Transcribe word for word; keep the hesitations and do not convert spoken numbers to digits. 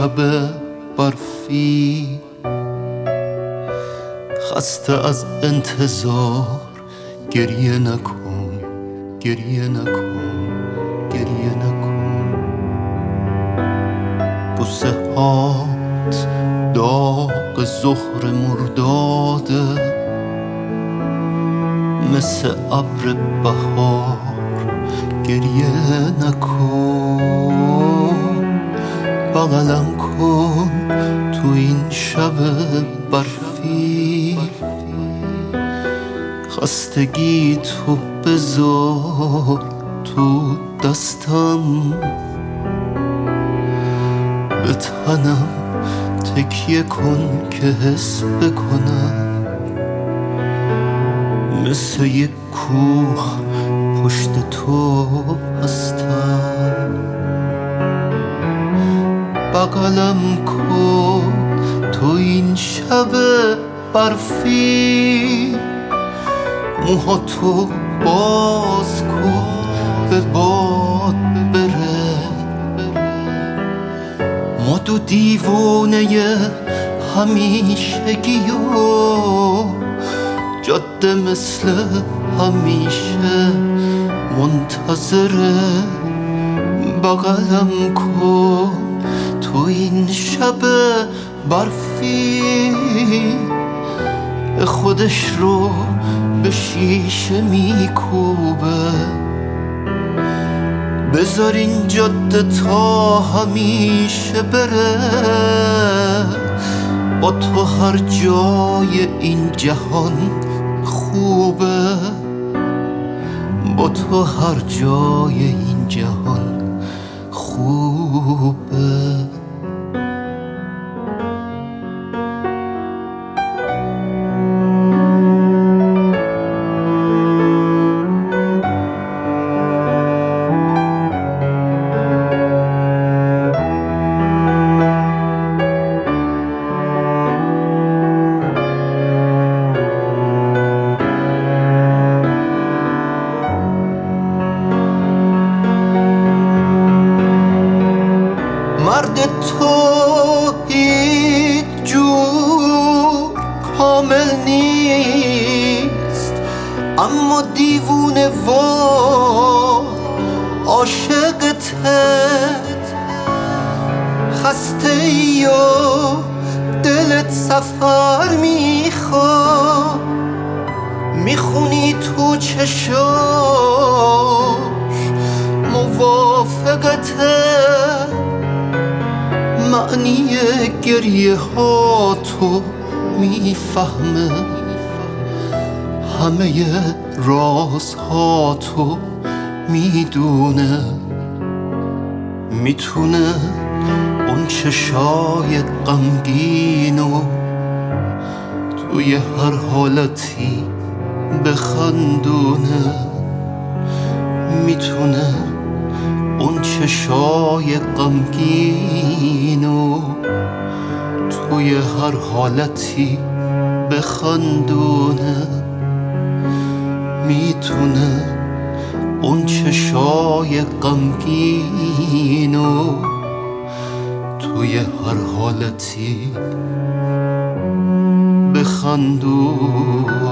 شب برفی، خسته از انتظار گریه نکن، گریه نکن، گریه نکن. بوسه هات داغ ظهر مرداده، مثل ابر بهار گریه نکن. بغلم کن تو این شب برفی، خستگی تو بذار تو دستم، به تنم تکیه کن که حس بکنم، مثل یک کوه پشت تو هستم. بغلم کن تو این شب برفی، موهاتو باز کن به باد بره. ما دو دیوونه همیشگی و جاده مثل همیشه منتظره. بغلم کن تو این شب برفی، خودش رو به شیشه میکوبه. بذار این جاده تا همیشه بره، با تو هر جای این جهان خوبه، با تو هر جای این جهان خوبه. مرد تو هیچ جور کامل نیست، اما دیوونه و عاشقته. خسته ای و دلت سفر میخواد، میخونی تو چشاش موافقته. معنی گریه ها تو میفهمه، همه رازها تو میدونه. میتونه اون چشای غمگینو توی هر حالتی بخندونه. میتونه اون چشای غمگینو توی هر حالتی بخندونه. میتونه اون چشای غمگینو توی هر حالتی بخندونه.